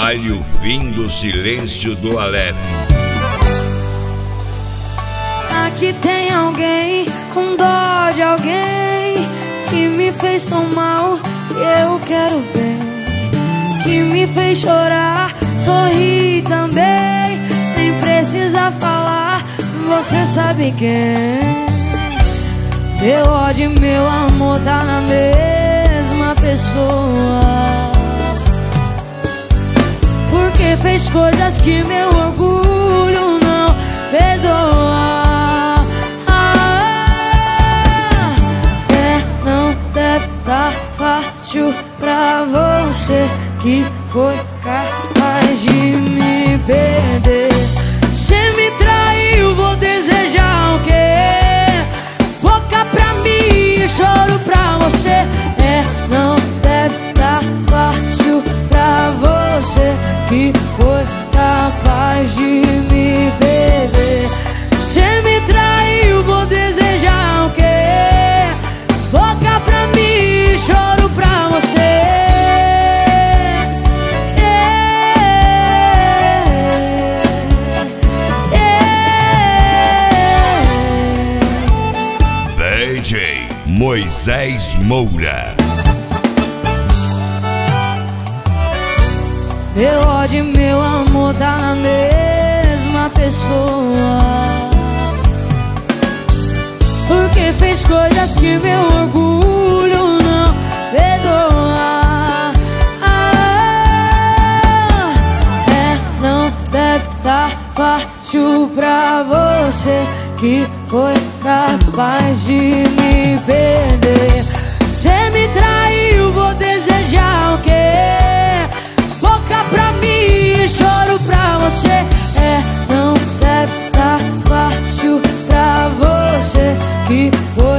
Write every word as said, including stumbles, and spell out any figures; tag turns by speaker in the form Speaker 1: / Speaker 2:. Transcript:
Speaker 1: Vale o fim do silêncio do Aleph.
Speaker 2: Aqui tem alguém com dó de alguém que me fez tão mal e eu quero bem, que me fez chorar, sorrir também, nem precisa falar, você sabe quem. Meu ódio e meu amor tá na mesma pessoa, porque fez coisas que meu orgulho não perdoa. Ah, é, não deve tá fácil pra você que foi capaz de me perder. Cê me traiu, vou desejar o quê? Boca pra mim, choro pra você. É, não deve tá fácil pra você que foi capaz de me perder. Cê me traiu, vou desejar o quê? Boca pra mim, choro pra você.
Speaker 1: D J Moisés Moura.
Speaker 2: Meu ódio e meu amor tá na mesma pessoa, porque fez coisas que meu orgulho não perdoa. Ah, é, não deve tá fácil pra você que foi capaz de me perder. Cê me traiu, vou desejar o quê? Boca pra mim, choro pra você. É, não deve tá fácil pra você que foi